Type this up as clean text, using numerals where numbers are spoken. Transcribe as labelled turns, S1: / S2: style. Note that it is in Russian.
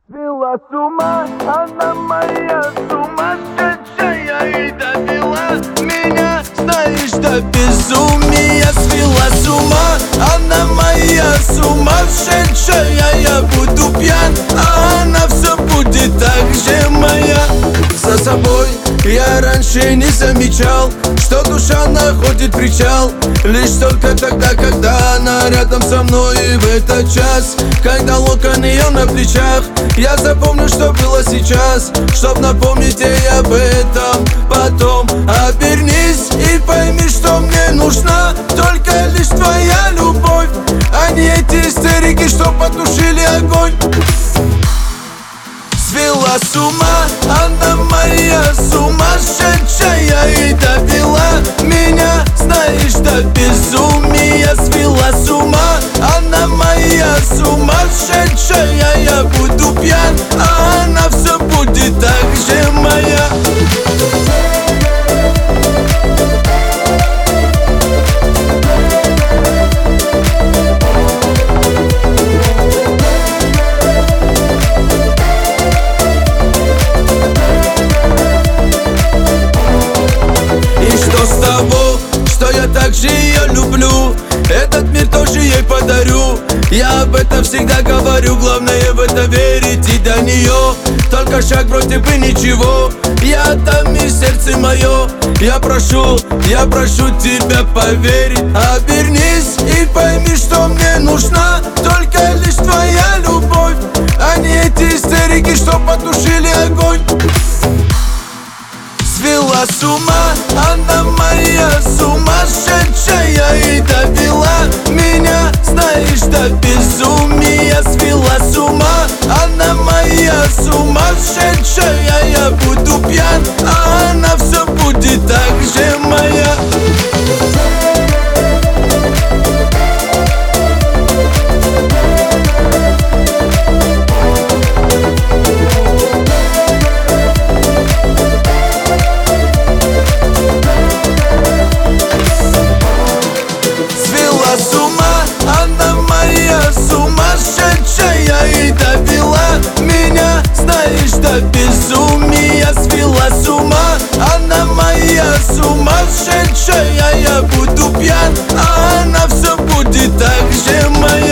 S1: Свела с ума, она моя сумасшедшая, и довела меня, знаешь, до безумия. Свела с ума, она моя сумасшедшая. Я буду пьян, а она все будет так же моя. За собой я раньше не замечал, что душа находит причал лишь только тогда, когда она рядом со мной. И в этот час, когда локон ее на плечах, я запомню, что было сейчас, чтоб напомнить ей об этом потом. Обернись и пойми, что мне нужна только лишь твоя любовь, а не эти истерики, что потушили огонь. Свела с ума, она моя сумасшедшая, и довела меня, знаешь, до безумия. Свела с ума, она моя сумасшедшая. Я буду пьян, а она все будет так же моя. С того, что я также ее люблю, этот мир тоже ей подарю. Я об этом всегда говорю, главное в это верить. И до нее только шаг против и ничего. Я там и сердце мое, я прошу тебя поверить. Обернись и пойми, что мне нужна только лишь твоя любовь, а не эти истерики, что потушили огонь. Свела с ума, она моя сумасшедшая, и довела меня, знаешь, до безумия. Свела с ума, она моя сумасшедшая. Я буду пьян, а она все будет так же моя. С ума, она моя сумасшедшая, и довела меня, знаешь, до безумия. Свела с ума, она моя сумасшедшая. Я буду пьян, а она все будет так же моя.